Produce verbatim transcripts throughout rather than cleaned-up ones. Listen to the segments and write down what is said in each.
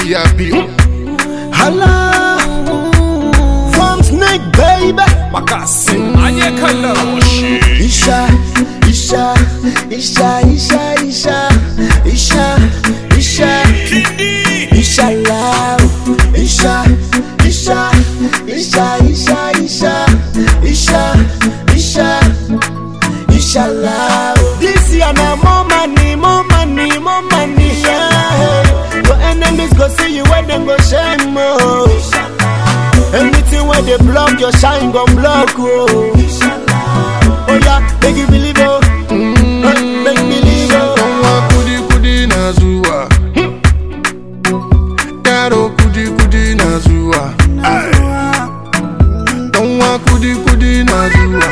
V I P. Hala, from Snake baby. Makasi, anye kala. Isha, Isha, Isha, Isha, Isha, Isha, Isha, Isha love, Isha, Isha, Isha, Isha, Isha, Isha, Isha, Isha love. This year na more money, more money, more money. Yeah. Your enemies go see you when them go shame more. Anything where they block your shine gon' block oh. Oh yeah, make you believe oh. Mm, make me believe oh. Don't want kudi kudi na zuwa. Yaro kudi kudi na zuwa. Don't want kudi kudi na zuwa.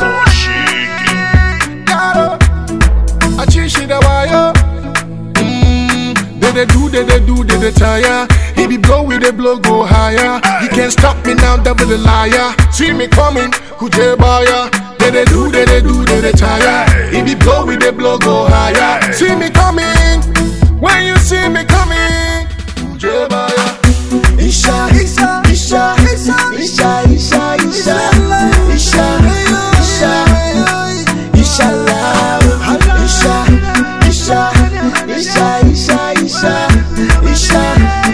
Yaro, achishi da wayo. They they do, they they do, they they tire. He be blow with the blow go higher. You can't stop me now, devil the liar. See me coming, kuje baya. They they do, they they do, they they tire. He be blow with the blow go higher. See me coming, when you see me coming, kuje baya. Isha, Isha, Isha, Isha, Isha, Isha, Isha, Isha, Isha, Isha love, Isha, Isha, Isha, Isha, Isha, Isha,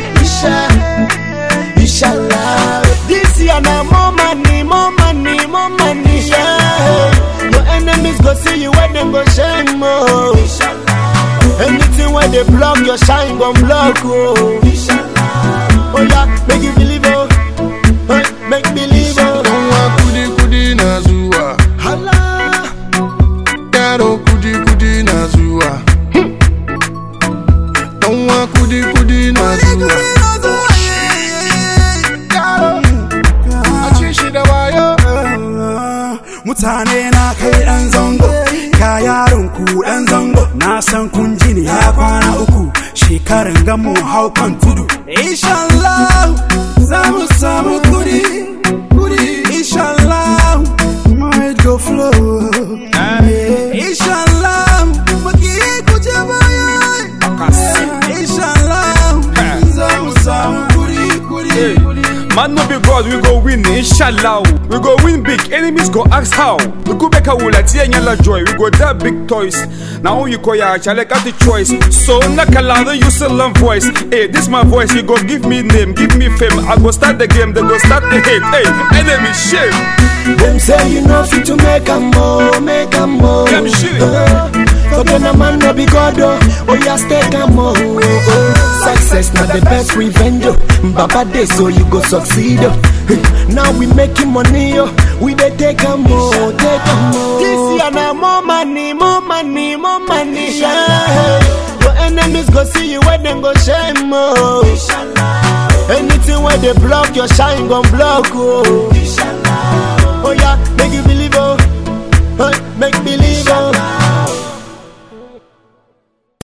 Isha, Isha love. This year na more money, more money, more money. Yeah. Your enemies go see you when them go shame more. Anything where they block your shine gon' block oh. Oh yeah, make you believe oh, hey, make believe oh. Don't want kudi kudi na zuwa. Hala, Yaro kudi kudi na zuwa. Don't want kudi kudi na zuwa. Yaro, achishi da wayo. Mutane na kai dan zango, ka yaron ku dan zango. Na san kun ji ni ya kwana uku, shekaran gamu hau kan tudu. Inshallah, zamu samu kudi, kudi. Inshallah, my go flow. Inshallah, maki kuje baya. Inshallah, zamu samu kudi, kudi, kudi. Man no be God, we go win, inshallah. We go win big, enemies go ask how. We go back a wool at yellow joy, we go that big toys. Now you call ya, shall I got the choice? So Nakalada, you still learn voice. Hey, this my voice, you go give me name, give me fame. I go start the game, then go start the hate. Hey, enemy shame. them say you know fit to make a more, make a more. Them shit. Uh, forget a man no be God oh, oh yeah stay come on. Oh, oh. Success not the best revenge oh. Baba day so you go succeed oh. Now we making money oh, we dey take a more, take a more. This year na more money, more money, more money. Yeah. Your enemies go see you when them go shame oh. Anything where they block your shine gon' block oh.